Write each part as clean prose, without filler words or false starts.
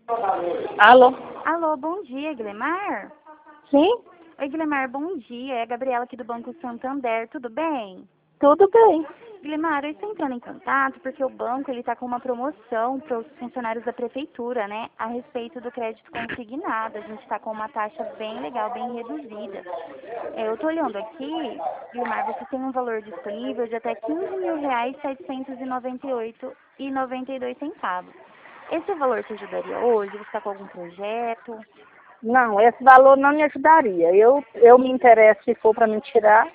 Alô? Alô, bom dia, Guilemar? Sim? Oi, Guilemar, bom dia. É a Gabriela aqui do Banco Santander, tudo bem? Tudo bem. Guilemar, eu estou entrando em contato porque o banco ele está com uma promoção para os funcionários da prefeitura, né? A respeito do crédito consignado. A gente está com uma taxa bem legal, bem reduzida. Eu estou olhando aqui, Guilemar, você tem um valor disponível de até R$ 15.798,92. Esse valor te ajudaria hoje? Você está com algum projeto? Não, esse valor não me ajudaria. Eu me interesso se for para me tirar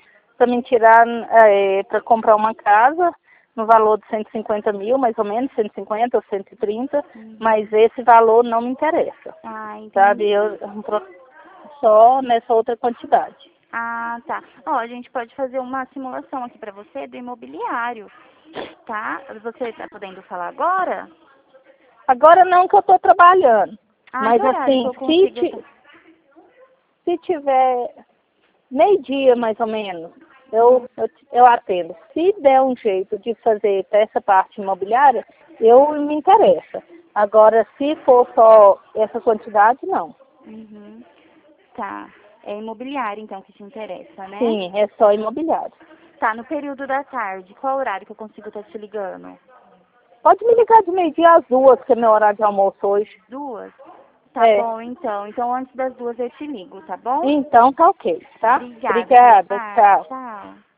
para comprar uma casa no valor de 150 mil, mais ou menos, 150 ou 130, mas esse valor não me interessa, Ah, entendi. sabe? Só nessa outra quantidade. Ah, tá. Ó, a gente pode fazer uma simulação aqui para você do imobiliário, tá? Você está podendo falar agora? Agora não que eu estou trabalhando, Ah, que mas horário que assim, eu consigo? se tiver meio-dia mais ou menos, eu atendo. Se der um jeito de fazer essa parte imobiliária, eu me interessa. Agora, se for só essa quantidade, não. Uhum. Tá. É imobiliário, então, que te interessa, né? Sim, é só imobiliário. Tá, no período da tarde, qual horário que eu consigo estar te ligando? Pode me ligar de meio-dia às 2, que é meu horário de almoço hoje. 2? Tá É. bom, então. Então, antes das 2 eu te ligo, tá bom? Então, tá ok, tá? Obrigada, Obrigada, Guilemar. tchau. Tchau.